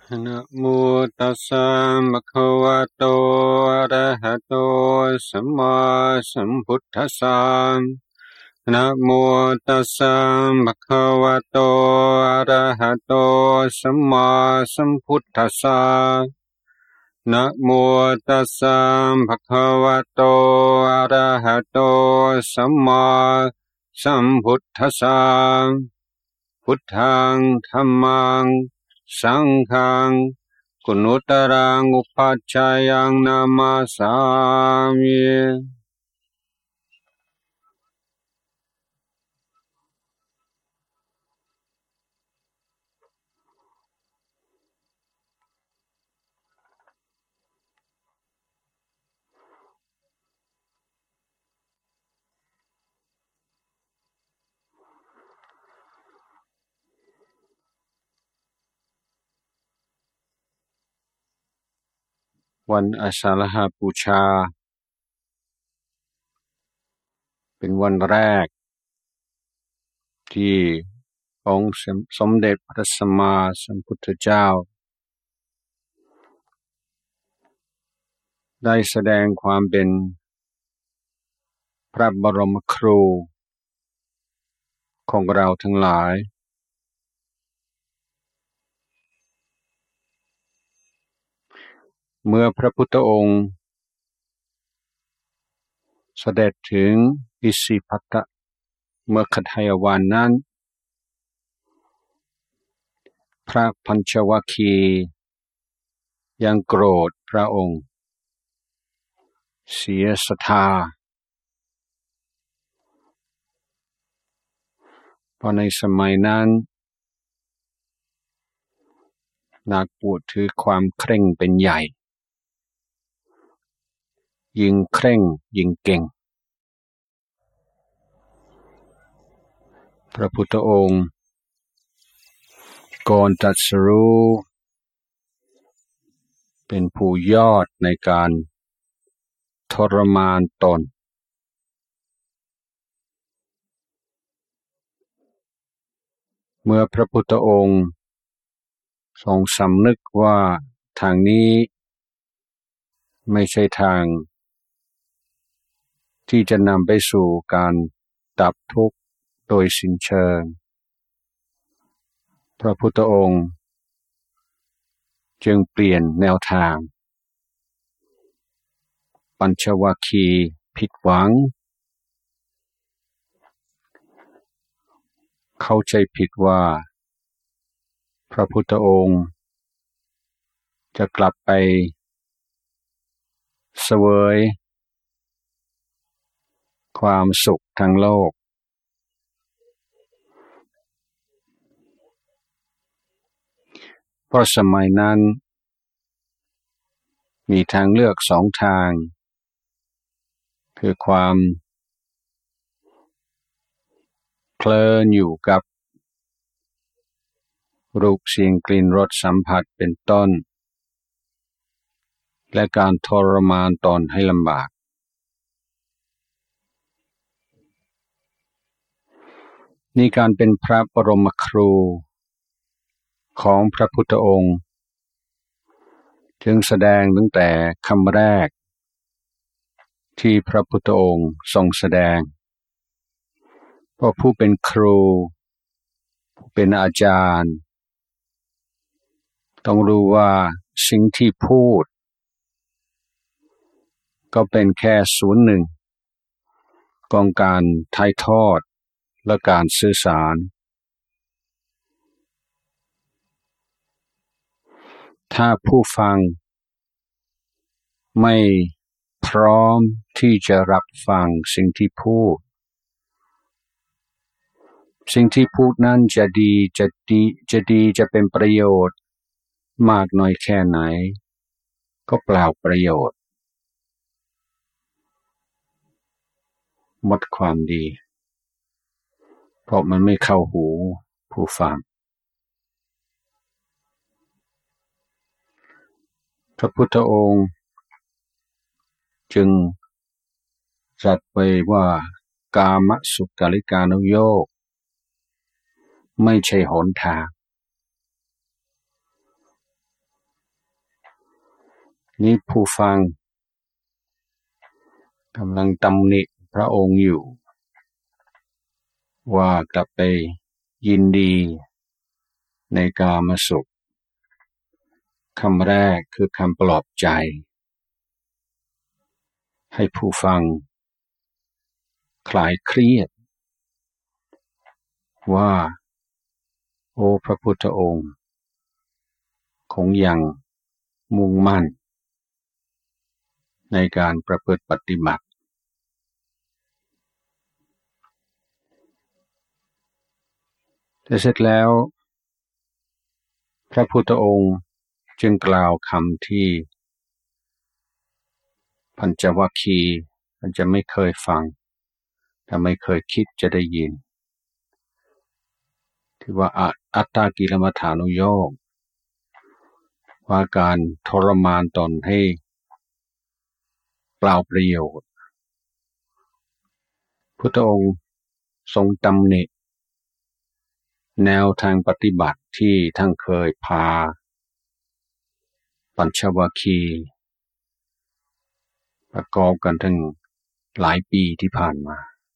นะโมตัสสะภะคะวะโตอะระหะโตสัมมาสัมพุทธัสสะนะโมตัสสะภะคะวะโตอะระหะโตสัมมาสัมพุทธัสสะนะโมตัสสะภะคะวะโตอะระหะโตสัมมาสัมพุทธัสสะพุทธังธัมมังสังฆังกุณุตรังอุปัชฌายังนามาสามิวันอาสาฬหบูชาเป็นวันแรกที่องค์สมเด็จพระสัมมาสัมพุทธเจ้าได้แสดงความเป็นพระบรมครูของเราทั้งหลายเมื่อพระพุทธองค์เสด็จถึงอิสิปัตตเมื่อคทายวันนั้นพระปัญจวัคคีย์ยังโกรธพระองค์เสียศรัทธาเพราะในสมัยนั้นนักบวชถือความเคร่งเป็นใหญ่ยิ่งเคร่งยิ่งเก่งพระพุทธองค์ก่อนตรัสรู้เป็นผู้ยอดในการทรมานตนเมื่อพระพุทธองค์ทรงสำนึกว่าทางนี้ไม่ใช่ทางที่จะนำไปสู่การดับทุกข์โดยสิ้นเชิงพระพุทธองค์จึงเปลี่ยนแนวทางปัญจวัคคีย์ผิดหวังเข้าใจผิดว่าพระพุทธองค์จะกลับไปเสวยความสุขทางโลกเพราะสมัยนั้นมีทางเลือกสองทางคือความเพลินอยู่กับรูปเสียงกลิ่นรสสัมผัสเป็นต้นและการทรมานตนให้ลำบากนี่การเป็นพระบรมครูของพระพุทธองค์จึงแสดงตั้งแต่คำแรกที่พระพุทธองค์ทรงแสดงเพราะผู้เป็นครูผู้เป็นอาจารย์ต้องรู้ว่าสิ่งที่พูดก็เป็นแค่ส่วนหนึ่งของการถ่ายทอดและการสื่อสารถ้าผู้ฟังไม่พร้อมที่จะรับฟังสิ่งที่พูดนั้นจะเป็นประโยชน์มากน้อยแค่ไหนก็เปล่าประโยชน์หมดความดีเพราะมันไม่เข้าหูผู้ฟังพระพุทธองค์จึงตรัสไว้ว่ากามสุขาริการุโยคไม่ใช่หนทางนี่ผู้ฟังกำลังตำหนิพระองค์อยู่ว่ากลับไปยินดีในกามสุขคำแรกคือคำปลอบใจให้ผู้ฟังคลายเครียดว่าโอ้พระพุทธองค์คงยังมุ่งมั่นในการประพฤติปฏิบัติแต่เสร็จแล้วพระพุทธองค์จึงกล่าวคำที่ปัญจวัคคีย์มันจะไม่เคยฟังแต่ไม่เคยคิดจะได้ยินที่ว่าอัตตกิลมัฏฐานุโยคว่าการทรมานตนให้เปล่าประโยชน์พุทธองค์ทรงตำหนิแนวทางปฏิบัติที่ท่านเคยพาปัญจวัคคีย์ประกอบกันทั้งหลายปีที่ผ่านมา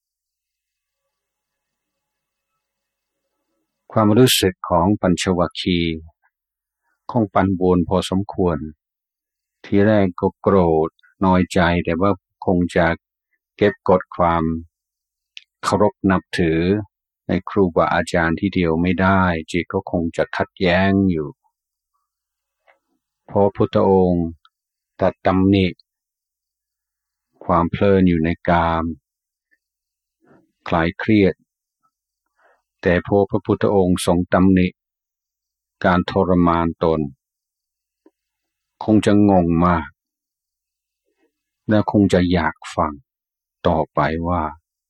ความรู้สึกของปัญจวัคคีย์คงปั่นป่วนพอสมควรทีแรกก็โกรธน้อยใจแต่ว่าคงจะเก็บกดความเคารพนับถือในครูบาอาจารย์ที่เดียวไม่ได้จิตก็คงจะขัดแย้งอยู่พอพุทธองค์ตรัสตำหนิความเพลินอยู่ในกามคลายเครียดแต่พอพระพุทธองค์ทรงตำหนิการทรมานตนคงจะงงมากและคงจะอยากฟังต่อไปว่า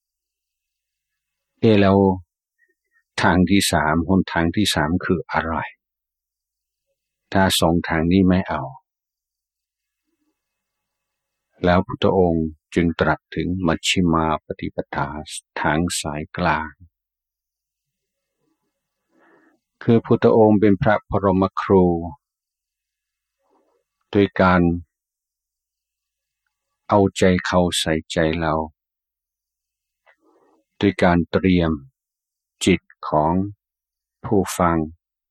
แล้วทางที่สามหนทางที่สามคืออะไรถ้าสองทางนี้ไม่เอาแล้วพุทธองค์จึงตรัสถึงมัชฌิมาปฏิปทาทางสายกลางคือพุทธองค์เป็นพระปรมครูโดยการเอาใจเข้าใส่ใจเราโดยการเตรียมจิตของผู้ฟัง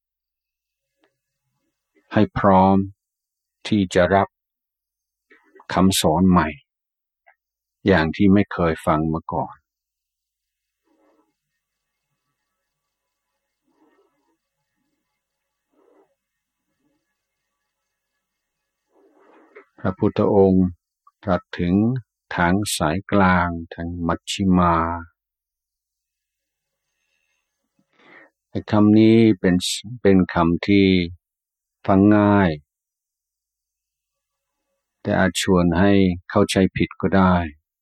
ให้พร้อมที่จะรับคำสอนใหม่อย่างที่ไม่เคยฟังมาก่อนพระพุทธองค์ตรัสถึงทางสายกลางทางมัชฌิมาคำนี้เป็นคำที่ฟังง่ายแต่อาจชวนให้เข้าใจผิดก็ได้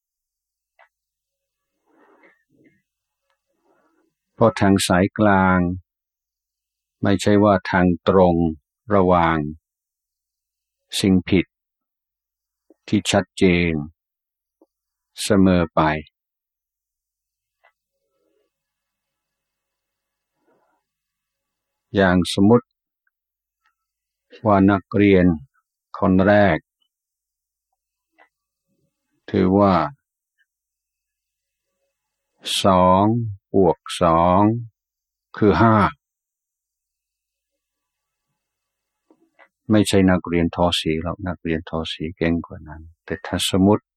เพราะทางสายกลางไม่ใช่ว่าทางตรงระหว่างสิ่งผิดที่ชัดเจนเสมอไปอย่างสมมติว่านักเรียนคนแรกถือว่า2+2คือ5ไม่ใช่นักเรียนท.4หรอกนักเรียนท.4เก่งกว่านั้นแต่ถ้าสมมติ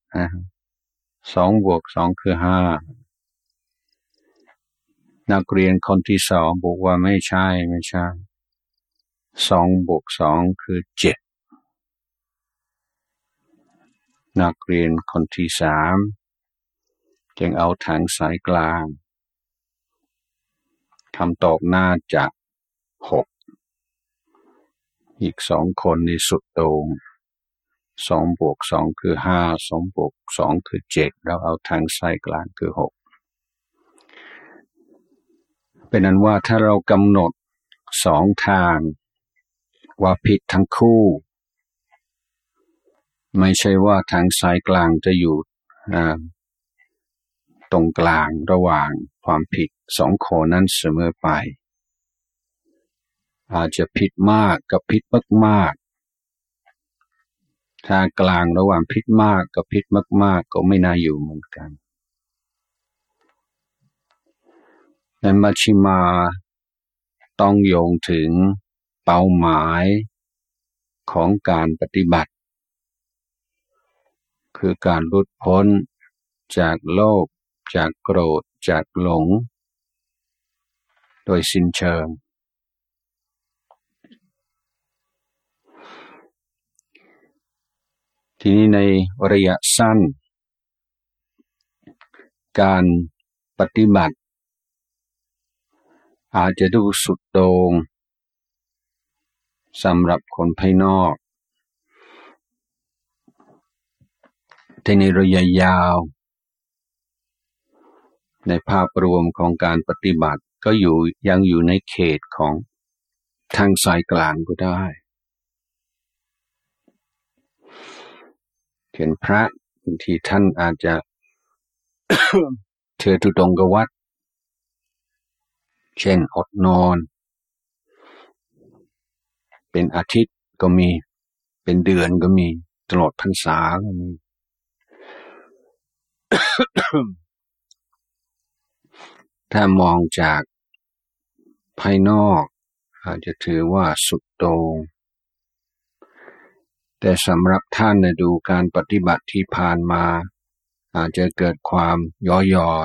2+2คือ5นักเรียนคนที่สองบอกว่าไม่ใช่2+2คือ7นักเรียนคนที่สามจึงเอาทางสายกลางคำตอบน่าจะ6อีก2คนในสุดโต่ง2+2คือ5 2+2คือ7เราเอาทางสายกลางคือ6เป็นนั้นว่าถ้าเรากำหนด2ทางว่าผิดทั้งคู่ไม่ใช่ว่าทางสายกลางจะอยู่ตรงกลางระหว่างความผิด2ข้อนั้นเสมอไปอาจจะผิดมากกับผิดมากถ้ากลางระหว่างพิษมากกับพิษมากๆก็ไม่น่าอยู่เหมือนกันในมัชฌิมาต้องโยงถึงเป้าหมายของการปฏิบัติคือการหลุดพ้นจากโลภจากโกรธจากหลงโดยสิ้นเชิงทีนี้ในระยะสั้นการปฏิบัติอาจจะดูสุดโต่งสำหรับคนภายนอกแต่ในระยะยาวในภาพรวมของการปฏิบัติก็ยังอยู่ในเขตของทางสายกลางก็ได้เห็นพระบางทีท่านอาจจะ เถือธุดงกวัตรเช่นอดนอนเป็นอาทิตย์ก็มีเป็นเดือนก็มีตลอดพรรษาก็มี ถ้ามองจากภายนอกอาจจะถือว่าสุดโต่งแต่สำหรับท่านดูการปฏิบัติที่ผ่านมาอาจจะเกิดความย่อหย่อน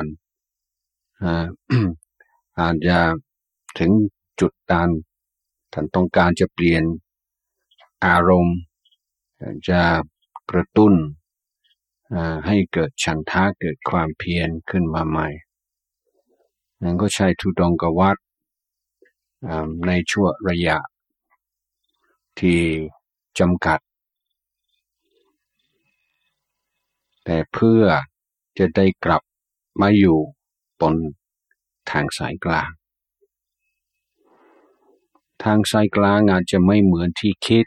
อาจจะถึงจุดตันท่านต้องการจะเปลี่ยนอารมณ์จะกระตุ้นให้เกิดฉันทะเกิดความเพียรขึ้นมาใหม่นั่นก็ใช้ธุดงกวัตรในช่วงระยะที่จำกัดแต่เพื่อจะได้กลับมาอยู่บนทางสายกลางทางสายกลางอาจจะไม่เหมือนที่คิด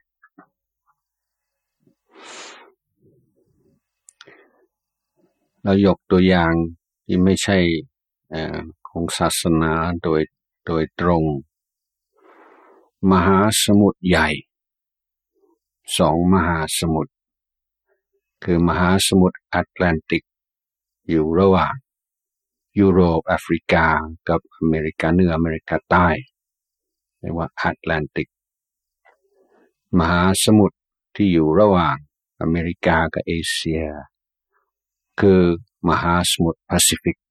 เรายกตัวอย่างที่ไม่ใช่ของศาสนาโดยตรงมหาสมุทรใหญ่สองมหาสมุทรคือมหาสมุทรแอตแลนติกอยู่ระหว่างยุโรปแอฟริกากับอเมริกาเหนืออเมริกาใต้เรียกว่าแอตแลนติกมหาสมุทรที่อยู่ระหว่างอเมริกากับเอเชียคือมหาสมุทรแปซิฟิก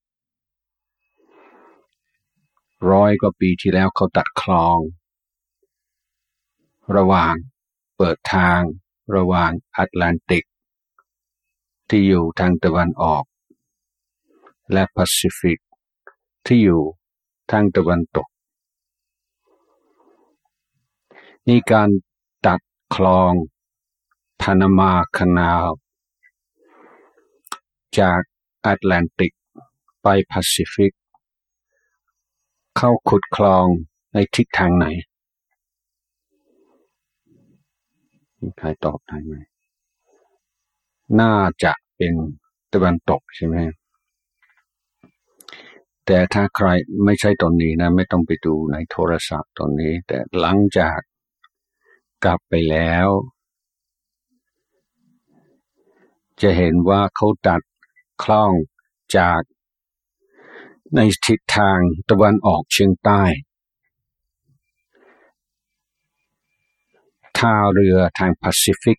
100 กว่าปีที่แล้วเขาตัดคลองระหว่างเปิดทางระหว่างแอตแลนติกที่อยู่ทางตะวันออกและแปซิฟิกที่อยู่ทางตะวันตกนี่การตัดคลองพานามาคานาลจากแอตแลนติกไปแปซิฟิกเข้าขุดคลองในทิศทางไหนมีใครตอบได้ไหมน่าจะเป็นตะวันตกใช่ไหมแต่ถ้าใครไม่ใช่ตอนนี้นะไม่ต้องไปดูในโทรศัพท์ตอนนี้แต่หลังจากกลับไปแล้วจะเห็นว่าเขาตัดคลองจากในทิศทางตะวันออกเฉียงใต้ท่าเรือทางแปซิฟิก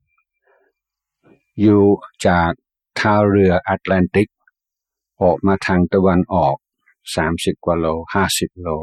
อยู่จากท่าเรือแอตแลนติกออกมาทางตะวันออก30 กว่าโล50 โล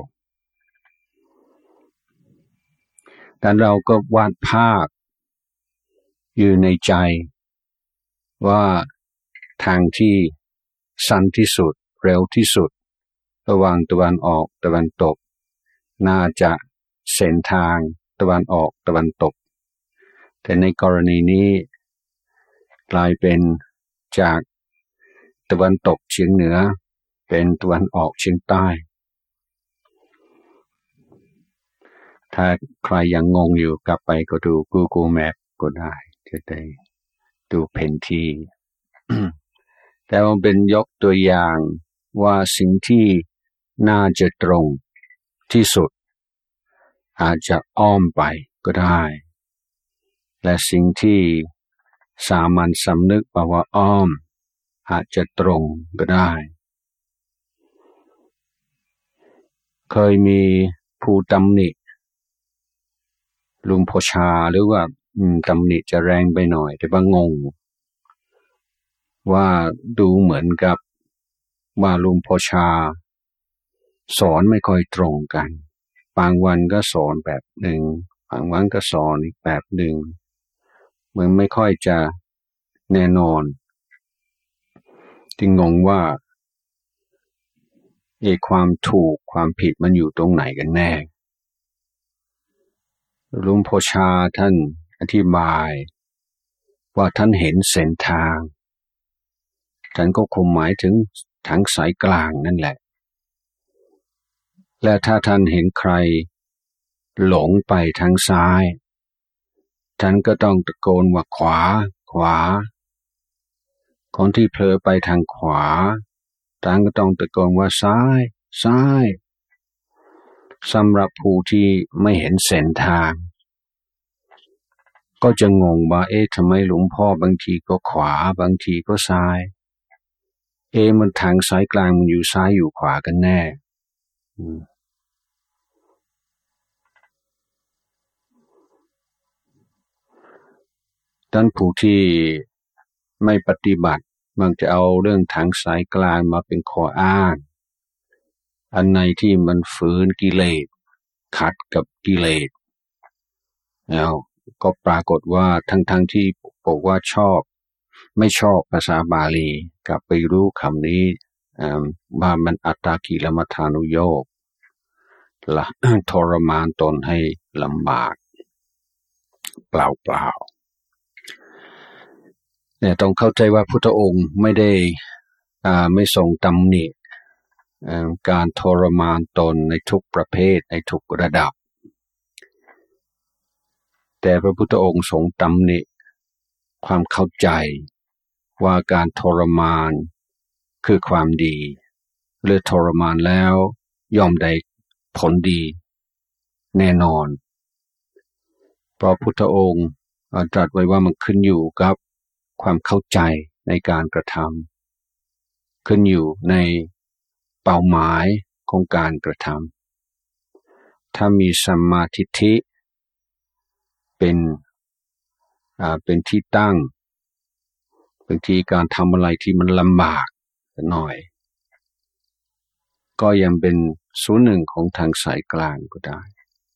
แต่เราก็วาดภาพอยู่ในใจว่าทางที่สั้นที่สุดเร็วที่สุดระหว่างตะวันออกตะวันตกน่าจะเส้นทางตะวันออกตะวันตกแต่ในกรณีนี้กลายเป็นจากตะวันตกเฉียงเหนือเป็นตะวันออกเฉียงใต้ถ้าใครยังงงอยู่กลับไปก็ดู Google Map ก็ได้จะได้ดูแผนที่ แต่ว่าเป็นยกตัวอย่างว่าสิ่งที่น่าจะตรงที่สุดอาจจะอ้อมไปก็ได้และสิ่งที่สามัญสำนึกว่าอ้อมอาจจะตรงก็ได้เคยมีผู้ตำหนิลุงพ่อชาหรือว่าตำหนิจะแรงไปหน่อยแต่ว่างงว่าดูเหมือนกับว่าลุงพ่อชาสอนไม่ค่อยตรงกันบางวันก็สอนแบบหนึ่งบางวันก็สอนอีกแบบหนึ่งเหมือนไม่ค่อยจะแน่นอนจึงงงว่าความถูกความผิดมันอยู่ตรงไหนกันแน่ลุงพ่อชาท่านอธิบายว่าท่านเห็นเส้นทางท่านก็คงหมายถึงทางสายกลางนั่นแหละและถ้าท่านเห็นใครหลงไปทางซ้ายท่านก็ต้องตะโกนว่าขวาขวาคนที่เผลอไปทางขวาท่านก็ต้องตะโกนว่าซ้ายซ้ายสำหรับผู้ที่ไม่เห็นเส้นทางก็จะงงว่าทำไมหลวงพ่อบางทีก็ขวาบางทีก็ซ้ายมันทางสายกลางมันอยู่ซ้ายอยู่ขวากันแน่ท่านผู้ที่ไม่ปฏิบัติมักจะเอาเรื่องทางสายกลางมาเป็นข้ออ้างอันไหนที่มันฝืนกิเลสขัดกับกิเลสแล้วก็ปรากฏว่าทั้งที่บอกว่าไม่ชอบภาษาบาลีกลับไปรู้คำนี้ว่ามันอัตตากิลมัฏฐานุโยคละทรมานตนให้ลำบากเปล่าเนี่ยต้องเข้าใจว่าพุทธองค์ไม่ทรงตำหนิการทรมานตนในทุกประเภทในทุกระดับแต่พระพุทธองค์ทรงตำหนิความเข้าใจว่าการทรมานคือความดีหรือทรมานแล้วย่อมได้ผลดีแน่นอนเพราะพุทธองค์ตรัสไว้ว่ามันขึ้นอยู่กับความเข้าใจในการกระทำขึ้นอยู่ในเป้าหมายของการกระทำถ้ามีสัมมาทิฏฐิเป็นที่ตั้งบางทีการทำอะไรที่มันลำบากหน่อยก็ยังเป็นส่วนหนึ่งของทางสายกลางก็ได้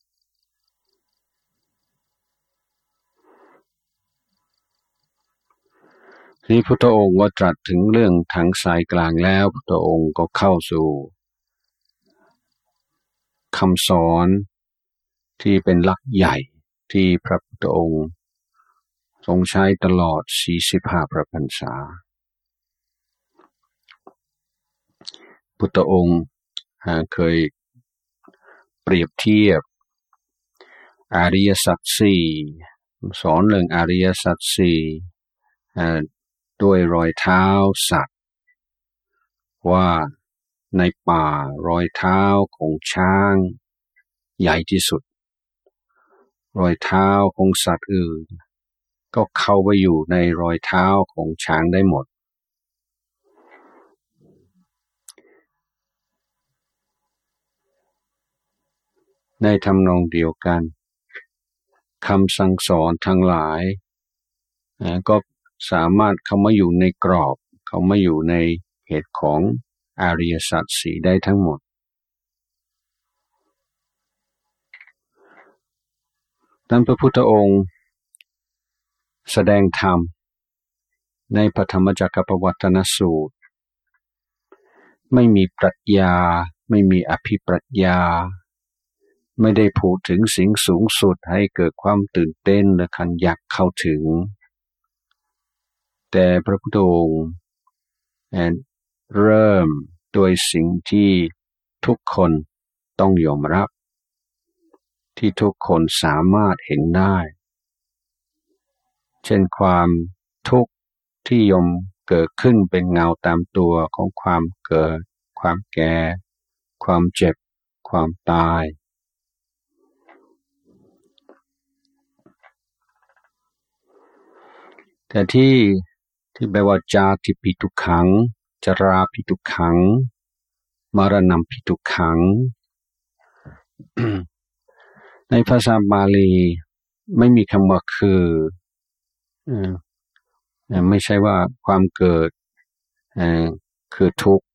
ที่พุทธองค์ว่าตรัสถึงเรื่องทางสายกลางแล้วพุทธองค์ก็เข้าสู่คำสอนที่เป็นหลักใหญ่ที่พระพุทธองค์ทรงใช้ตลอด45 พระพรรษาพุทธองค์เคยเปรียบเทียบอริยสัจสี่สอนเรื่องอริยสัจสี่ด้วยรอยเท้าสัตว์ว่าในป่ารอยเท้าของช้างใหญ่ที่สุดรอยเท้าของสัตว์อื่นก็เข้าไปอยู่ในรอยเท้าของช้างได้หมดในทำนองเดียวกันคำสั่งสอนทั้งหลายก็สามารถเข้ามาอยู่ในกรอบเข้ามาอยู่ในเหตุของอริยสัจสี่ได้ทั้งหมดท่านพระพุทธองค์แสดงธรรมในพระธรรมจักรปวัตตนสูตรไม่มีปรัชญาไม่มีอภิปรัชญาไม่ได้พูดถึงสิ่งสูงสุดให้เกิดความตื่นเต้นและขันอยากเข้าถึงแต่พระพุทธองค์เริ่มโดยสิ่งที่ทุกคนต้องยอมรับที่ทุกคนสามารถเห็นได้เช่นความทุกข์ที่ย่อมเกิดขึ้นเป็นเงาตามตัวของความเกิดความแก่ความเจ็บความตายแต่ที่แปลว่าจาติปิทุกขังจราปิทุกขังมรณะปิทุกขัง ในภาษาบาลีไม่มีคำว่าคือไม่ใช่ว่าความเกิดคือทุกข์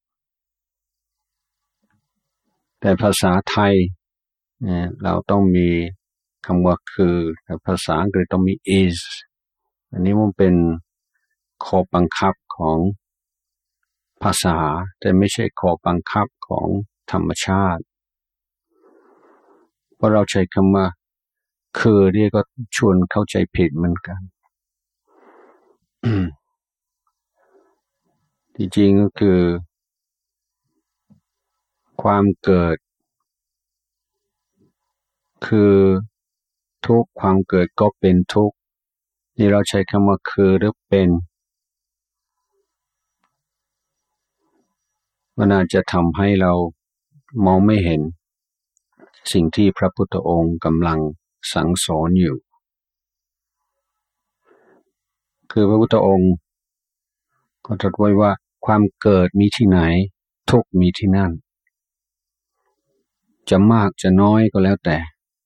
แต่ภาษาไทยเราต้องมีคำว่าคือแต่ภาษาอังกฤษต้องมี is อันนี้มันเป็นข้อบังคับของภาษาแต่ไม่ใช่ข้อบังคับของธรรมชาติเพราะเราใช้คำว่าคือนี่ก็ชวนเข้าใจผิดเหมือนกัน ที่จริงก็คือความเกิดคือทุกข์ความเกิดก็เป็นทุกข์นี่เราใช้คำว่าคือหรือเป็นมันอาจจะทำให้เรามองไม่เห็นสิ่งที่พระพุทธองค์กำลังสั่งสอนอยู่คือพระพุทธองค์ก็ตรัสไว้ว่าความเกิดมีที่ไหนทุกข์มีที่นั่นจะมากจะน้อยก็แล้วแต่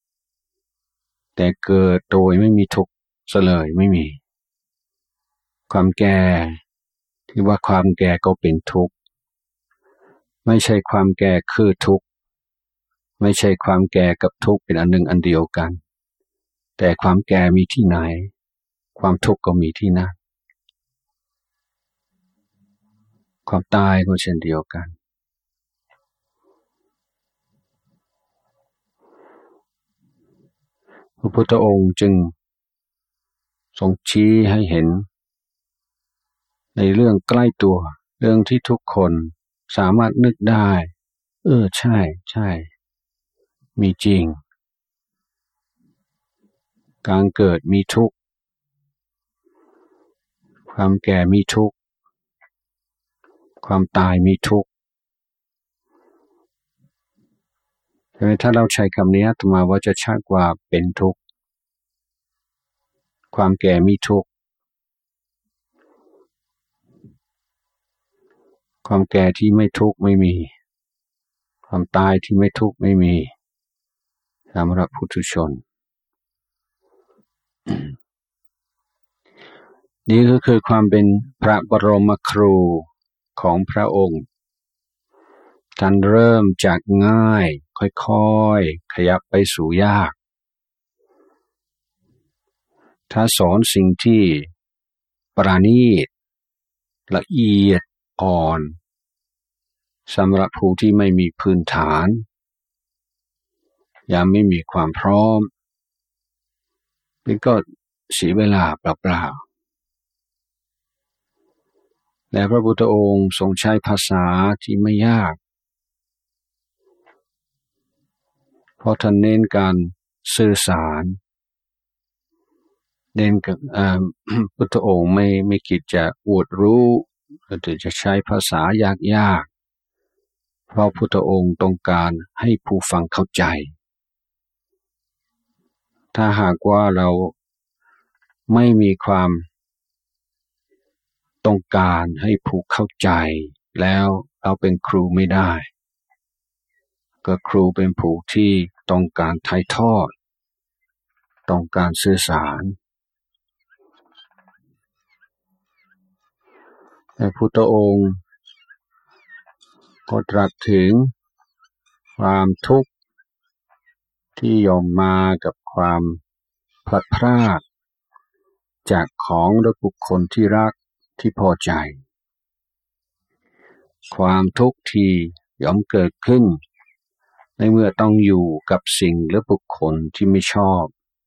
เกิดโดยไม่มีทุกข์ซะเลยไม่มีความแก่ที่ว่าความแก่ก็เป็นทุกข์ไม่ใช่ความแก่คือทุกข์ไม่ใช่ความแก่กับทุกข์เป็นอันหนึ่งอันเดียวกันแต่ความแก่มีที่ไหนความทุกข์ก็มีที่นั่นความตายก็เช่นเดียวกันพระพุทธองค์จึงทรงชี้ให้เห็นในเรื่องใกล้ตัวเรื่องที่ทุกคนสามารถนึกได้ใช่ใช่มีจริงการเกิดมีทุกข์ความแก่มีทุกข์ความตายมีทุกข์ใช่ไหมถ้าเราใช้คำนี้อาตมาว่าจะชัดกว่าเป็นทุกข์ความแก่มีทุกข์ความแก่ที่ไม่ทุกข์ไม่มีความตายที่ไม่ทุกข์ไม่มีสำหรับปุถุชน นี่ก็คือความเป็นพระบรมครูของพระองค์ท่านเริ่มจากง่ายค่อยๆขยับไปสู่ยากถ้าสอนสิ่งที่ประณีตละเอียดอ่อนสำหรับผู้ที่ไม่มีพื้นฐานยังไม่มีความพร้อมนี่ก็เสียเวลาเปล่าๆและพระพุทธองค์ทรงใช้ภาษาที่ไม่ยากเพราะท่านเน้นการสื่อสารเน้นกับพุทธองค์ไม่คิดจะอวดรู้หรือจะใช้ภาษายากๆเพราะพุทธองค์ต้องการให้ผู้ฟังเข้าใจถ้าหากว่าเราไม่มีความต้องการให้ผู้เข้าใจแล้วเราเป็นครูไม่ได้ก็ครูเป็นผู้ที่ต้องการถ่ายทอดต้องการสื่อสารแต่พุทธองค์ก็ตรัสถึงความทุกข์ที่ย่อมมากับความพลัดพรากจากของหรือบุคคลที่รักที่พอใจความทุกข์ที่ย่อมเกิดขึ้นในเมื่อต้องอยู่กับสิ่งหรือบุคคลที่ไม่ชอบ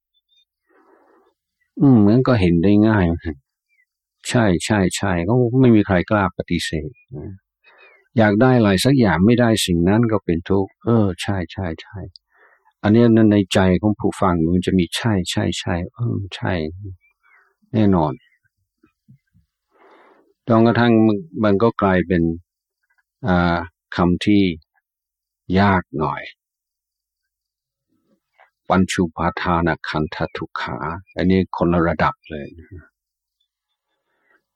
มันก็เห็นได้ง่ายใช่ใช่ใช่ก็ไม่มีใครกล้าปฏิเสธอยากได้อะไรสักอย่างไม่ได้สิ่งนั้นก็เป็นทุกข์ใช่ใช่ใช่อันนี้นั้นในใจของผู้ฟังมันจะมีใช่ใช่ใช่ใช่แน่นอนจนกระทั่งมันก็กลายเป็นคำที่ยากหน่อยปัญจุปาทานขันธทุกขาอันนี้คนละระดับเลย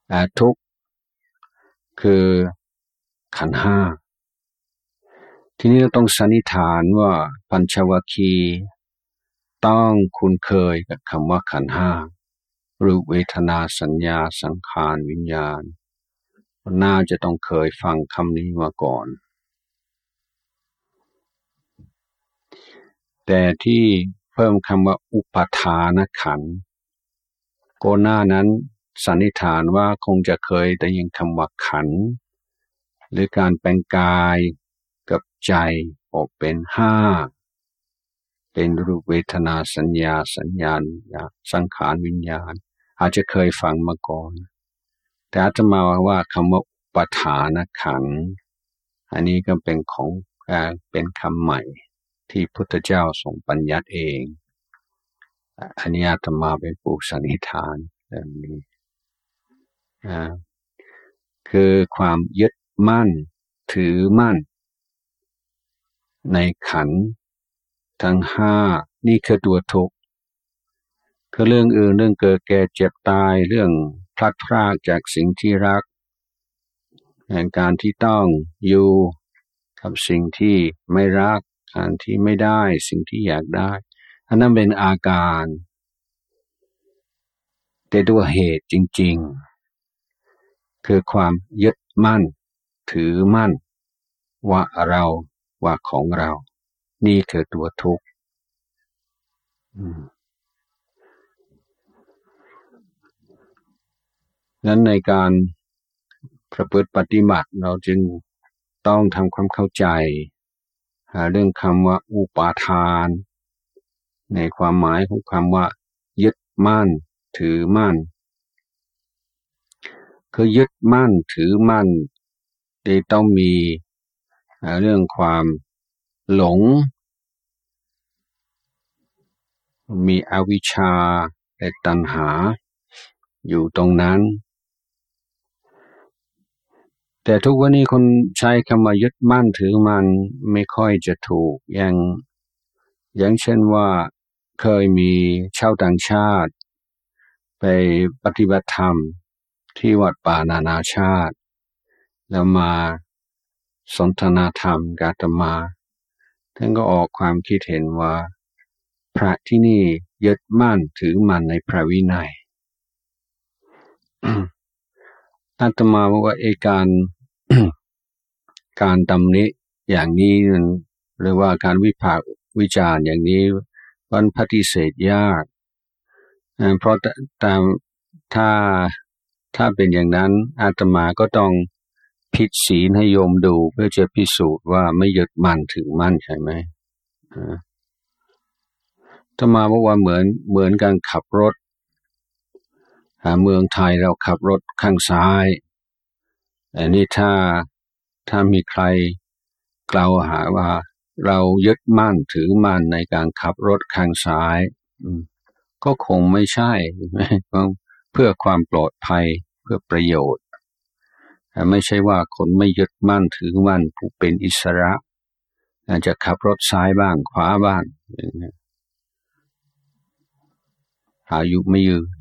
ทุกข์คือขันธ์ห้าทีนี้เราต้องสันนิษฐานว่าปัญจวัคคีย์ต้องคุ้นเคยกับคำว่าขันธ์ห้ารูปเวทนาสัญญาสังขารวิญญาณน่าจะต้องเคยฟังคำนี้มาก่อนแต่ที่เพิ่มคำว่าอุปาทานขันธ์ก่อนหน้านั้นสันนิษฐานว่าคงจะเคยได้ยินคำว่าขันธ์หรือการแปลงกายกับใจออกเป็นห้าเป็นรูปเวทนาสัญญาสัญญาสังขารวิญญาณอาจจะเคยฟังมาก่อนแต่อาตมาว่าคำว่าอุปาทานขันธ์อันนี้ก็เป็นของเป็นคำใหม่ที่พุทธเจ้าทรงบัญญัติเองอันนี้อาตมาเป็นผู้สันนิษฐานแบบนี้คือความยึดมั่นถือมั่นในขันธ์ทั้งห้านี่คือตัวทุกข์คือเรื่องอื่นเรื่องเกิดแก่เจ็บตายเรื่องพลัดพรากจากสิ่งที่รักแห่งการที่ต้องอยู่กับสิ่งที่ไม่รักการที่ไม่ได้สิ่งที่อยากได้อันนั้นเป็นอาการแต่ตัวเหตุจริงๆคือความยึดมั่นถือมั่นว่าเราว่าของเรานี่คือตัวทุกข์นั้นในการประพฤติปฏิบัติเราจึงต้องทำความเข้าใจหาเรื่องคำว่าอุปาทานในความหมายของคำว่ายึดมั่นถือมั่นคือยึดมั่นถือมั่นที่ต้องมีเรื่องความหลงมีอวิชชาและตัณหาอยู่ตรงนั้นแต่ทุกวันนี้คนใช้คำว่ายึดมั่นถือมั่นไม่ค่อยจะถูกอย่างเช่นว่าเคยมีชาวต่างชาติไปปฏิบัติธรรมที่วัดป่านานาชาติแล้วมาสนทนาธรรมกับอาตมาท่านก็ออกความคิดเห็นว่าพระที่นี่ยึดมั่นถือมั่นในพระวินัย อาตมาบอกว่าการตำหนิอย่างนี้หรือว่าการวิพากษ์วิจารณ์อย่างนี้มันปฏิเสธยากเพราะถ้าเป็นอย่างนั้นอาตมาก็ต้องผิดศีลให้โยมดูเพื่อจะพิสูจน์ว่าไม่ยึดมั่นถือมั่นใช่ไหมอาตมาบอกว่าเหมือนการขับรถเมืองไทยเราขับรถข้างซ้ายอันนี้ถ้ามีใครกล่าวหาว่าเรายึดมั่นถือมั่นในการขับรถข้างซ้ายก็คงไม่ใช่เพื่อความปลอดภัยเพื่อประโยชน์ไม่ใช่ว่าคนไม่ยึดมั่นถือมั่นผู้เป็นอิสระอาจจะขับรถซ้ายบ้างขวาบ้างอายุไม่ยืน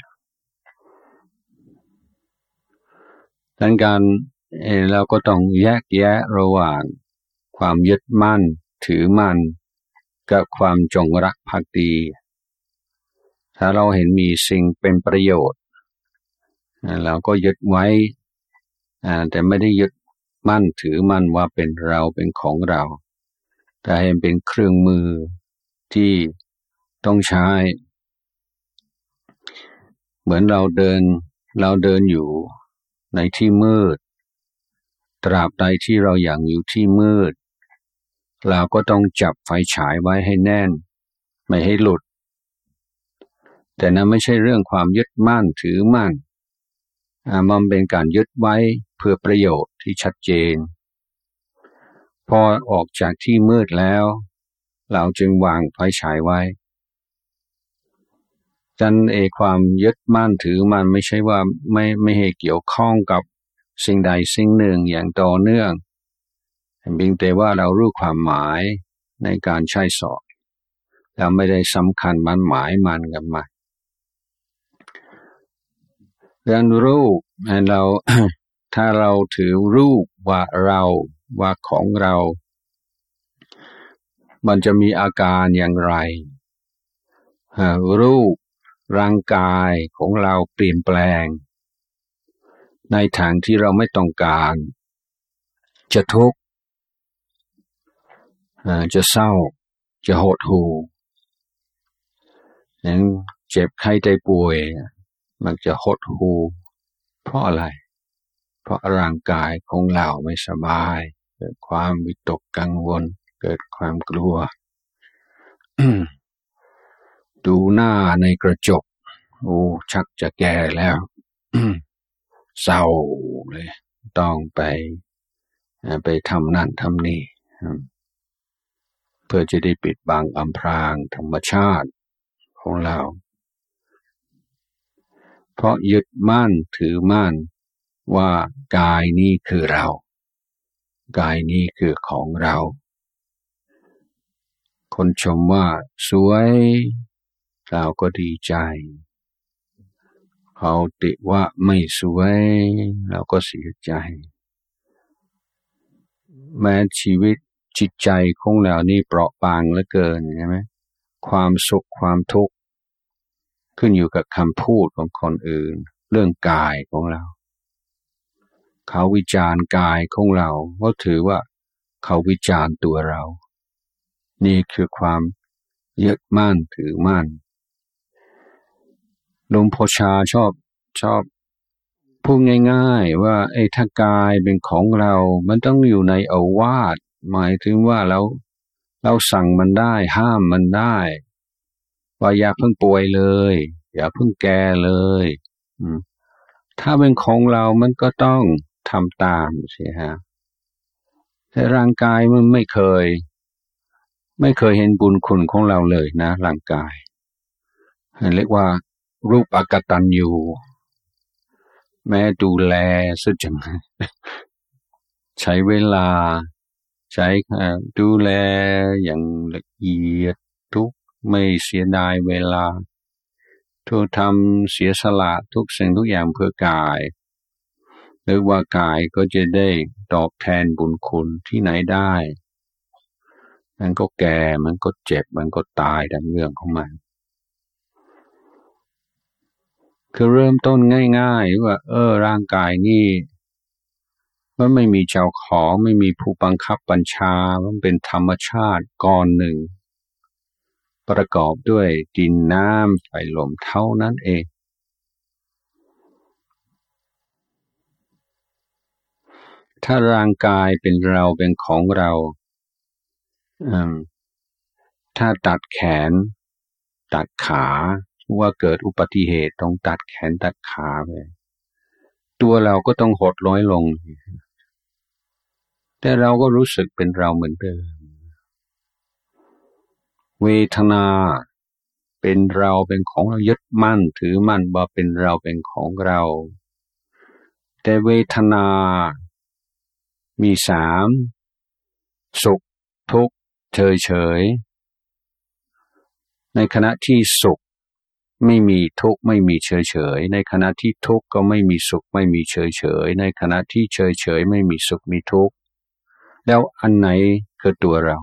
ดังนั้นเราก็ต้องแยกแยะระหว่างความยึดมั่นถือมั่นกับความจงรักภักดีถ้าเราเห็นมีสิ่งเป็นประโยชน์เราก็ยึดไว้แต่ไม่ได้ยึดมั่นถือมั่นว่าเป็นเราเป็นของเราแต่เห็นเป็นเครื่องมือที่ต้องใช้เหมือนเราเดินอยู่ในที่มืดตราบใดที่เราอยากอยู่ที่มืดเราก็ต้องจับไฟฉายไว้ให้แน่นไม่ให้หลุดแต่นั้นไม่ใช่เรื่องความยึดมั่นถือมั่นมันเป็นการยึดไว้เพื่อประโยชน์ที่ชัดเจนพอออกจากที่มืดแล้วเราจึงวางไฟฉายไว้ดังนั้นความยึดมั่นถือมั่นไม่ใช่ว่าไม่ให้เกี่ยวข้องกับสิ่งใดสิ่งหนึ่งอย่างต่อเนื่องเพียงแต่ว่าเรารู้ความหมายในการใช้สอบแล้วไม่ได้สำคัญมันหมายมันกันมาเรื่องรูปเรา ถ้าเราถือรูปว่าเราว่าของเรามันจะมีอาการอย่างไรรูปร่างกายของเราเปลี่ยนแปลงในทางที่เราไม่ต้องการจะทุกข์จะเศร้าจะหดหู่นั้นเจ็บไข้ได้ป่วยมันจะหดหู่เพราะอะไรเพราะร่างกายของเราไม่สบายเกิดความวิตกกังวลเกิดความกลัว ดูหน้าในกระจกโอ้ชักจะแก่แล้ว เศร้าเลยต้องไปทำนั่นทำนี่เพื่อจะได้ปิดบังอำพรางธรรมชาติของเราเพราะยึดมั่นถือมั่นว่ากายนี้คือเรากายนี้คือของเราคนชมว่าสวยเราก็ดีใจเขาติว่าไม่สวยเราก็เสียใจแม้ชีวิตจิตใจของเรานี่เปราะบางเหลือเกินใช่ไหมความสุขความทุกข์ขึ้นอยู่กับคำพูดของคนอื่นเรื่องกายของเราเขาวิจารณ์กายของเราก็ถือว่าเขาวิจารณ์ตัวเรานี่คือความยึดมั่นถือมั่นหลวงพ่อชาชอบพูดง่ายๆว่าถ้ากายเป็นของเรามันต้องอยู่ในโอวาทหมายถึงว่าเราสั่งมันได้ห้ามมันได้ว่าอย่าเพิ่งป่วยเลยอย่าเพิ่งแก่เลยถ้าเป็นของเรามันก็ต้องทำตามใช่ฮะแต่ร่างกายมันไม่เคยเห็นบุญคุณของเราเลยนะร่างกายเรียกว่ารูปอกตัญญูแม้ดูแลซะจังใช้เวลาใช้ดูแลอย่างละเอียดทุกไม่เสียดายเวลาทุกทำเสียสละทุกสิ่งทุกอย่างเพื่อกายหรือว่ากายก็จะได้ตอบแทนบุญคุณที่ไหนได้มันก็แก่มันก็เจ็บมันก็ตายตามเรื่องของมันคือเริ่มต้นง่ายๆว่าร่างกายนี่มันไม่มีเจ้าของไม่มีผู้บังคับบัญชามันเป็นธรรมชาติก้อนหนึ่งประกอบด้วยดินน้ำไฟลมเท่านั้นเองถ้าร่างกายเป็นเราเป็นของเราถ้าตัดแขนตัดขาว่าเกิดอุบัติเหตุต้องตัดแขนตัดขาไปตัวเราก็ต้องหดน้อยลงแต่เราก็รู้สึกเป็นเราเหมือนเดิมเวทนาเป็นเราเป็นของเรายึดมั่นถือมั่นว่าเป็นเราเป็นของเราแต่เวทนามีสามสุขทุกข์เฉยในขณะที่สุขไม่มีทุกข์ไม่มีเฉยในขณะที่ทุกข์ก็ไม่มีสุขไม่มีเฉยในขณะที่เฉยไม่มีสุขมีทุกข์แล้วอันไหนคือตัวเรา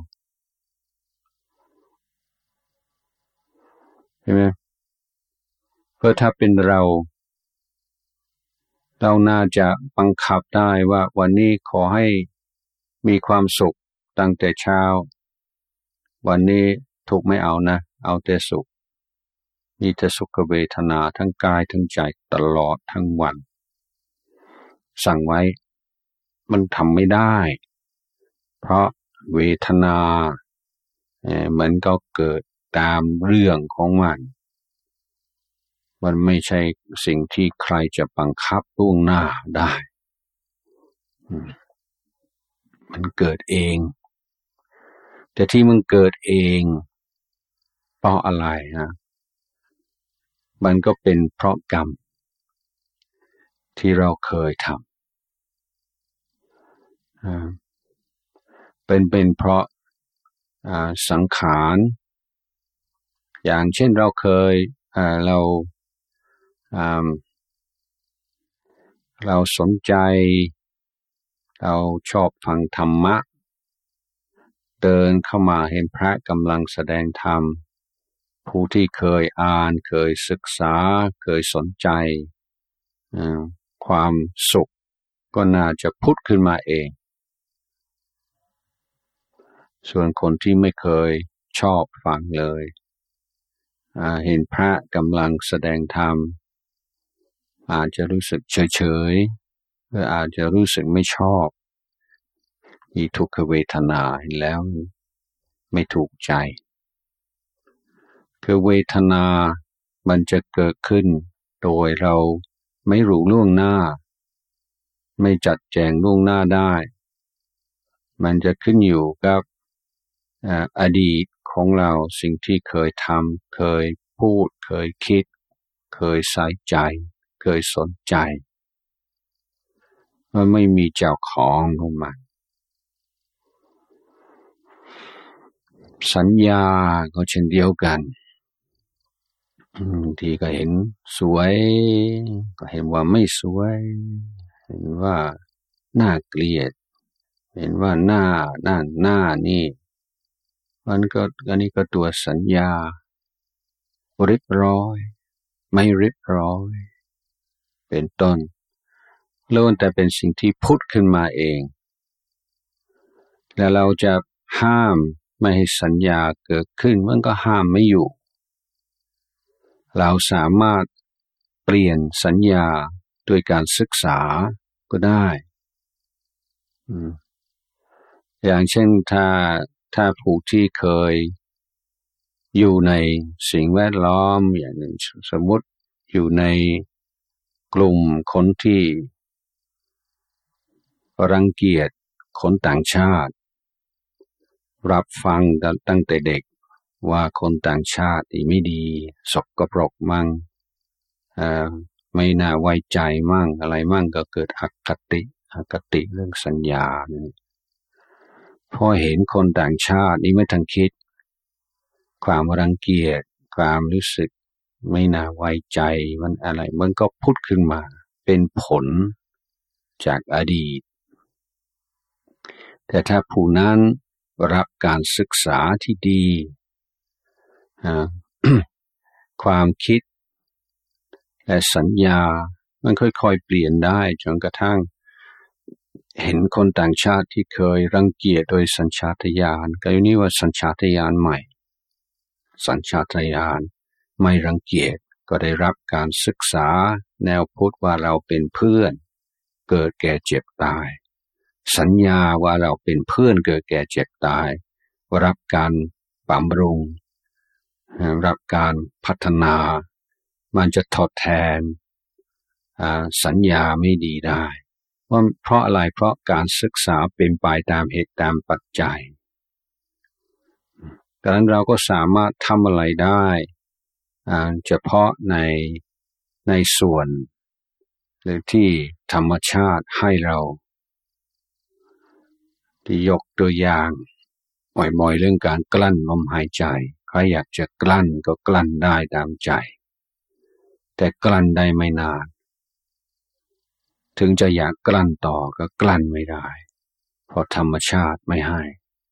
ใช่ไหมเพราะถ้าเป็นเราน่าจะบังคับได้ว่าวันนี้ขอให้มีความสุขตั้งแต่เช้าวันนี้ทุกข์ไม่เอานะเอาแต่สุขมีแต่สุขเวทนาทั้งกายทั้งใจตลอดทั้งวันสั่งไว้มันทำไม่ได้เพราะเวทนามันก็เกิดตามเรื่องของมันไม่ใช่สิ่งที่ใครจะบังคับล่วงหน้าได้มันเกิดเองแต่ที่มันเกิดเองเพราะอะไรนะมันก็เป็นเพราะกรรมที่เราเคยทำเป็นเพราะสังขารอย่างเช่นเราเคยเราเราสนใจเราชอบฟังธรรมะเดินเข้ามาเห็นพระกำลังแสดงธรรมผู้ที่เคยอ่านเคยศึกษาเคยสนใจความสุขก็น่าจะพุทธขึ้นมาเองส่วนคนที่ไม่เคยชอบฟังเลยเห็นพระกำลังแสดงธรรมอาจจะรู้สึกเฉยๆหรืออาจจะรู้สึกไม่ชอบมีทุกขเวทนาเห็นแล้วไม่ถูกใจคือเวทนามันจะเกิดขึ้นโดยเราไม่รู้ล่วงหน้าไม่จัดแจงล่วงหน้าได้มันจะขึ้นอยู่กับอดีตของเราสิ่งที่เคยทำเคยพูดเคยคิดเคยใส่ใจเคยสนใจมันไม่มีเจ้าของของมันสัญญาก็เช่นเดียวกันทีก็เห็นสวยก็เห็นว่าไม่สวยเห็นว่าน่าเกลียดเห็นว่าหน้านี่มันก็อันนี้ก็ตัวสัญญาเรียบร้อยไม่เรียบร้อยเป็นต้นล้วนแต่เป็นสิ่งที่พุทธขึ้นมาเองแล้วเราจะห้ามไม่ให้สัญญาเกิดขึ้นมันก็ห้ามไม่อยู่เราสามารถเปลี่ยนสัญญาด้วยการศึกษาก็ได้อย่างเช่นถ้าผู้ที่เคยอยู่ในสิ่งแวดล้อมอย่างหนึ่งสมมติอยู่ในกลุ่มคนที่รังเกียจคนต่างชาติรับฟังตั้งแต่เด็กว่าคนต่างชาติไม่ดีสกปรกมั่งไม่น่าไว้ใจมั่งอะไรมั่งก็เกิดอคติเรื่องสัญญาพอเห็นคนต่างชาตินี่ไม่ทันคิดความรังเกียจความรู้สึกไม่น่าไว้ใจมันอะไรมันก็พุทธขึ้นมาเป็นผลจากอดีตแต่ถ้าผู้นั้นรับการศึกษาที่ดี ความคิดและสัญญามันค่อยๆเปลี่ยนได้จนกระทั่งเห็นคนต่างชาติที่เคยรังเกียจโดยสัญชาตญาณก็อยู่นี่ว่าสัญชาตญาณใหม่สัญชาตญาณไม่รังเกียจก็ได้รับการศึกษาแนวพุทธว่าเราเป็นเพื่อนเกิดแก่เจ็บตายสัญญาว่าเราเป็นเพื่อนเกิดแก่เจ็บตายรับการบำรุงรับการพัฒนามันจะทดแทนสัญญาไม่ดีได้ว่าเพราะอะไรเพราะการศึกษาเป็นไปตามเหตุตามปัจจัยดังนั้นเราก็สามารถทำอะไรได้เฉพาะในส่วนหรือที่ธรรมชาติให้เราที่ยกตัวอย่างบ่อยๆเรื่องการกลั้นลมหายใจใครอยากจะกลั้นก็กลั้นได้ตามใจแต่กลั้นได้ไม่นานถึงจะอยากกลั้นต่อก็กลั้นไม่ได้เพราะธรรมชาติไม่ให้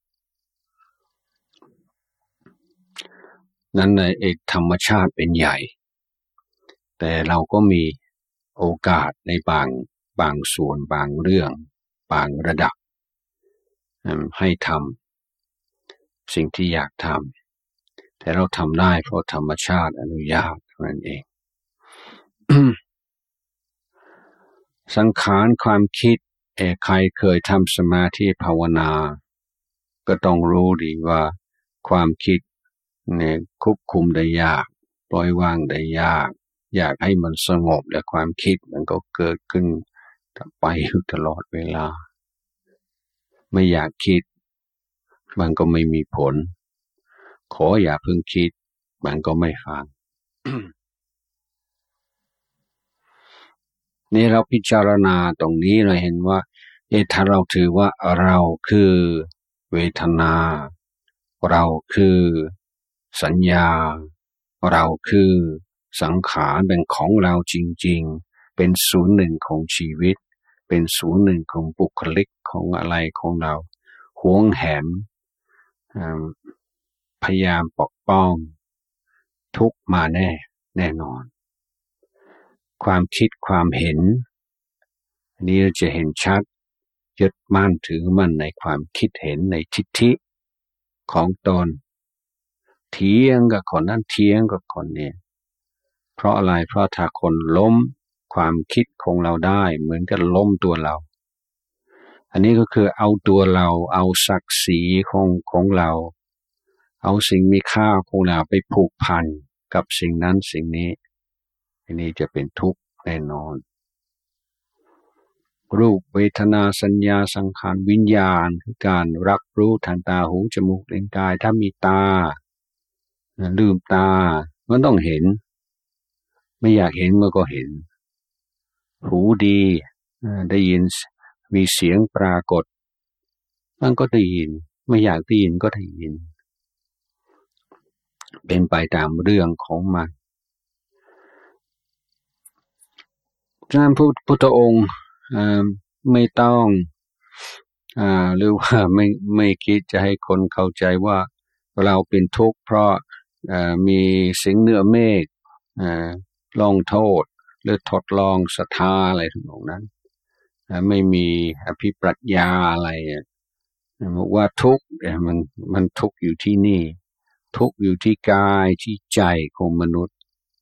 นั้นในเอกธรรมชาติเป็นใหญ่แต่เราก็มีโอกาสในบางส่วนบางเรื่องบางระดับให้ทำสิ่งที่อยากทำแต่เราทำได้เพราะธรรมชาติอนุญาตเท่านั้นเอง สังขารความคิดใครเคยทำสมาธิภาวนาก็ต้องรู้ดีว่าความคิดเนี่ยควบคุมได้ยากปล่อยวางได้ยากอยากให้มันสงบและความคิดมันก็เกิดขึ้นไปตลอดเวลาไม่อยากคิดมันก็ไม่มีผลขออย่าเพิ่งคิดมันก็ไม่ฟัง นี่เราพิจารณาตรงนี้เราเห็นว่าถ้าเราถือว่าเราคือเวทนาเราคือสัญญาเราคือสังขารเป็นของเราจริงๆเป็นศูนย์หนึ่งของชีวิตเป็นศูนย์หนึ่งของบุคลิกของอะไรของเราหวงแหนพยายามปกป้องทุกมาแน่นอนความคิดความเห็นนี้เราจะเห็นชัดยึดมั่นถือมั่นในความคิดเห็นในทิฏฐิของตนเถียงกับคนนั้นเถียงกับคนนี้เพราะอะไรเพราะถ้าคนล้มความคิดของเราได้เหมือนกับล้มตัวเราอันนี้ก็คือเอาตัวเราเอาศักดิ์ศรีของเราเอาสิ่งมีค่าของเราไปผูกพันกับสิ่งนั้นสิ่งนี้อันนี้จะเป็นทุกข์แน่นอนรูปเวทนาสัญญาสังขารวิญญาณคือการรับรู้ทางตาหูจมูกลิ้นกายถ้ามีตาลืมตามันต้องเห็นไม่อยากเห็นมันก็เห็นหูดีได้ยินมีเสียงปรากฏมันก็ได้ยินไม่อยากได้ยินก็ได้ยินเป็นไปตามเรื่องของมันฉะนั้นพุทธองค์ไม่ต้องหรือว่าไม่คิดจะให้คนเข้าใจว่าเราเป็นทุกข์เพราะมีสิ่งเหนือเมฆลงโทษหรือทดลองศรัทธาอะไรทั้งหมดนั้นไม่มีอภิปรัชญาอะไรบอกว่าทุกข์มันทุกข์อยู่ที่นี่ทุกข์อยู่ที่กายที่ใจของมนุษย์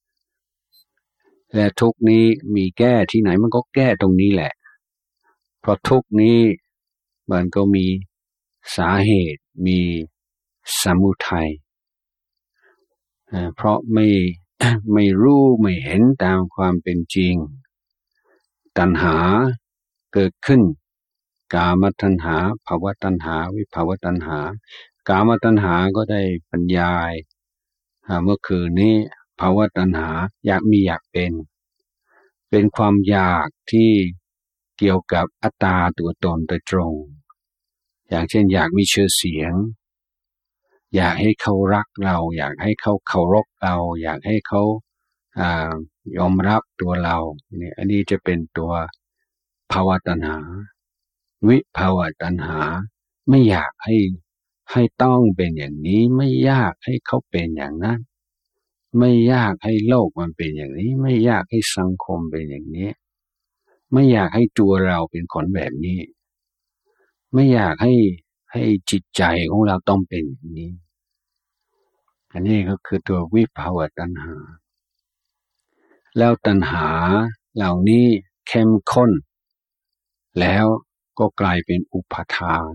และทุกข์นี้มีแก้ที่ไหนมันก็แก้ตรงนี้แหละเพราะทุกข์นี้มันก็มีสาเหตุมีสมุทัยเพราะไม่รู้ไม่เห็นตามความเป็นจริงตัณหาเกิดขึ้นกามตัณหาภวตัณหาวิภวตัณหากามตัณหาก็ได้บรรยายเมื่อคืนนี้ภวตัณหาอยากมีอยากเป็นความอยากที่เกี่ยวกับอัตตาตัวตนโดยตรงอย่างเช่นอยากมีชื่อเสียงอยากให้เขารักเราอยากให้เขาเคารพเราอยากให้เขายอมรับตัวเราเนี่ยอันนี้จะเป็นตัวภวตัณหาวิภวตัณหาไม่อยากให้ต้องเป็นอย่างนี้ไม่อยากให้เขาเป็นอย่างนั้นไม่อยากให้โลกมันเป็นอย่างนี้ไม่อยากให้สังคมเป็นอย่างนี้ไม่อยากให้ตัวเราเป็นคนแบบนี้ไม่อยากให้จิตใจของเราต้องเป็นอย่างนี้อันนี้ก็คือตัววิภวตัณหาแล้วตัณหาเหล่านี้เข้มข้นแล้วก็กลายเป็นอุปาทาน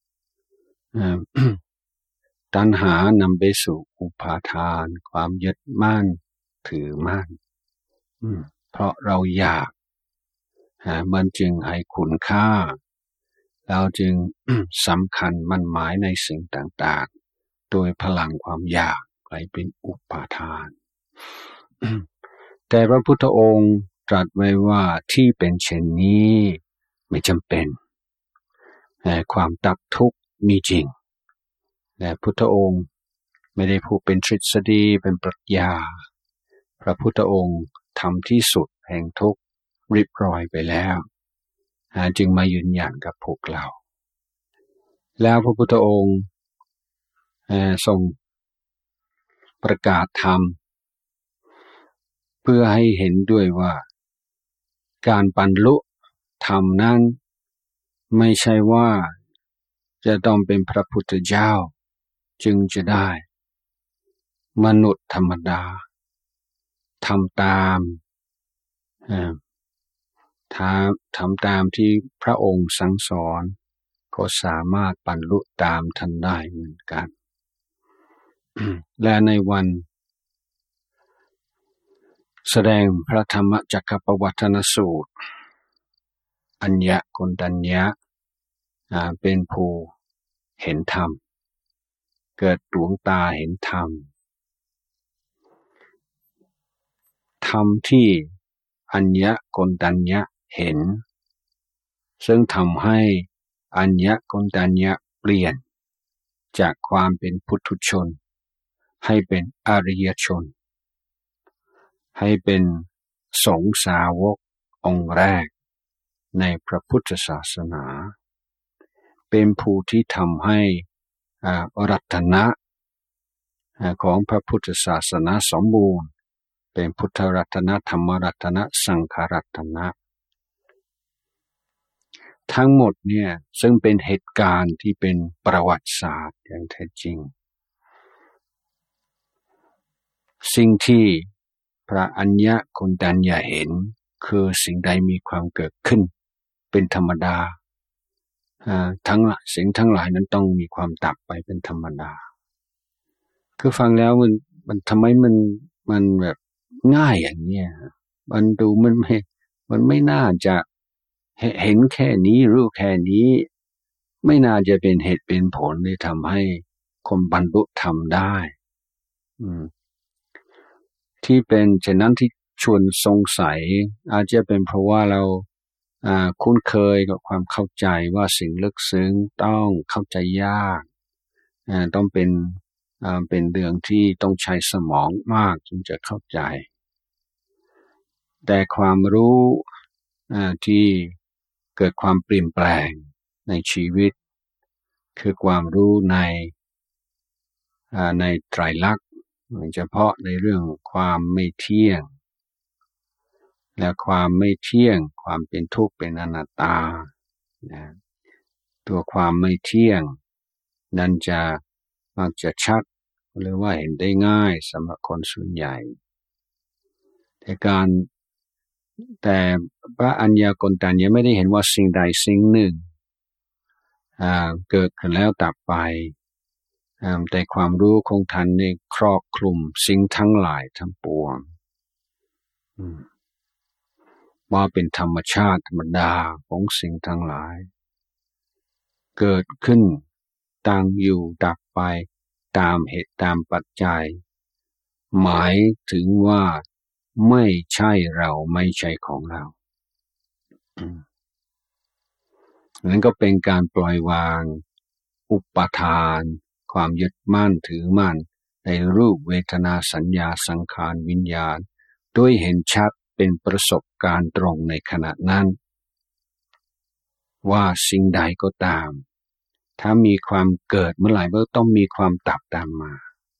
ตัณหานำไปสู่อุปาทานความยึดมั่นถือมั่นเพราะเราอยากมันจึงให้คุณค่าเราจึงสำคัญมั่นหมายในสิ่งต่างๆโดยพลังความอยากกลายเป็นอุปาทานแต่พระพุทธองค์ตรัสไว้ว่าที่เป็นเช่นนี้ไม่จำเป็นความดับทุกข์มีจริงและพุทธองค์ไม่ได้พูดเป็นทฤษฎีเป็นปรัชญาพระพุทธองค์ทำที่สุดแห่งทุกข์เรียบร้อยไปแล้วจึงมายืนยันกับพวกเราแล้วพระพุทธองค์ทรงประกาศธรรมเพื่อให้เห็นด้วยว่าการบรรลุธรรมนั้นไม่ใช่ว่าจะต้องเป็นพระพุทธเจ้าจึงจะได้มนุษย์ธรรมดาทำตามที่พระองค์สั่งสอนก็สามารถบรรลุตามท่านได้เหมือนกัน และในวันแสดงพระธรรมจักรปวัตตนสูตรอัญญะกุณฑัญญะเป็นผู้เห็นธรรมเกิดดวงตาเห็นธรรมธรรมที่อัญญะกุณฑัญญะเห็นซึ่งทำให้อัญญะกุณฑัญญะเปลี่ยนจากความเป็นปุถุชนให้เป็นอริยชนให้เป็นสงฆ์สาวกองค์แรกในพระพุทธศาสนาเป็นผู้ที่ทำให้รัตนะของพระพุทธศาสนาสมบูรณ์เป็นพุทธรัตนะธรรมรัตนะสังฆรัตนะทั้งหมดเนี่ยซึ่งเป็นเหตุการณ์ที่เป็นประวัติศาสตร์อย่างแท้จริงสิ่งที่พระอัญญกุณฑัญญะเห็นคือสิ่งใดมีความเกิดขึ้นเป็นธรรมดาสิ่งทั้งหลายนั้นต้องมีความดับไปเป็นธรรมดาคือฟังแล้วมันทำไมมันแบบง่ายอย่างเนี้ยมันดูมันไม่น่าจะเห็นแค่นี้รู้แค่นี้ไม่น่าจะเป็นเหตุเป็นผลที่ทำให้คนบรรลุธรรมได้ที่เป็นเช่นนั้นที่ชวนสงสัยอาจจะเป็นเพราะว่าเราคุ้นเคยกับความเข้าใจว่าสิ่งลึกซึ้งต้องเข้าใจยากต้องเป็นเรื่องที่ต้องใช้สมองมากจึงจะเข้าใจแต่ความรู้ที่เกิดความเปลี่ยนแปลงในชีวิตคือความรู้ในไตรลักษณ์โดยเฉพาะในเรื่องความไม่เที่ยงและความไม่เที่ยงความเป็นทุกข์เป็นอนัตตาตัวความไม่เที่ยงนั้นจะมักจะชัดหรือว่าเห็นได้ง่ายสำหรับคนส่วนใหญ่แต่พระอัญญกุณฑัญญะไม่ได้เห็นว่าสิ่งใดสิ่งหนึ่งเกิดขึ้นแล้วดับไปแต่ความรู้ของท่านนี่ครอบคลุมสิ่งทั้งหลายทั้งปวงว่าเป็นธรรมชาติธรรมดาของสิ่งทั้งหลายเกิดขึ้นตั้งอยู่ดับไปตามเหตุตามปัจจัยหมายถึงว่าไม่ใช่เราไม่ใช่ของเรานั้นก็เป็นการปล่อยวางอุปทานความยึดมั่นถือมั่นในรูปเวทนาสัญญาสังขารวิญญาณด้วยเห็นชัดเป็นประสบการณ์ตรงในขณะนั้นว่าสิ่งใดก็ตามถ้ามีความเกิดเมื่อไหร่ก็ต้องมีความดับตามมา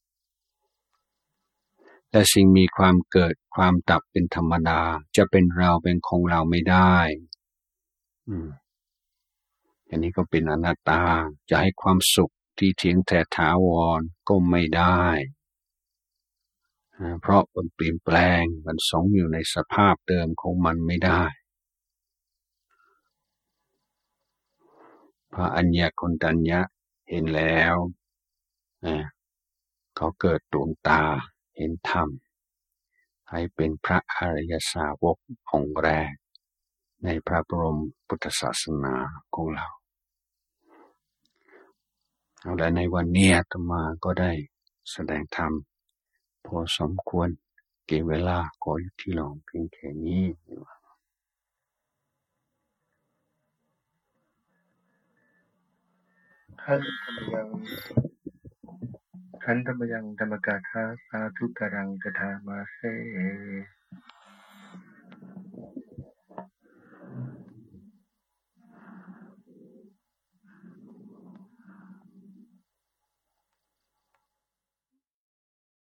แต่สิ่งมีความเกิดความดับเป็นธรรมดาจะเป็นเราเป็นของเราไม่ได้อันนี้ก็เป็นอนัตตาจะให้ความสุขที่เที่ยงแท้ถาวรก็ไม่ได้เพราะมันเปลี่ยนแปลงมันทรงอยู่ในสภาพเดิมของมันไม่ได้พระอัญญกุณฑัญญะเห็นแล้วเขาเกิดดวงตาเห็นธรรมให้เป็นพระอริยสาวกองค์แรกในพระบรมพุทธศาสนาของเราและในวันนี้อาตมาก็ได้แสดงธรรมพอสมควรเก็บเวลาขออยู่ที่หลองเพียงแค่นี้ขันธรรมยังธรรมกาธาสาธุกรังกถามาเส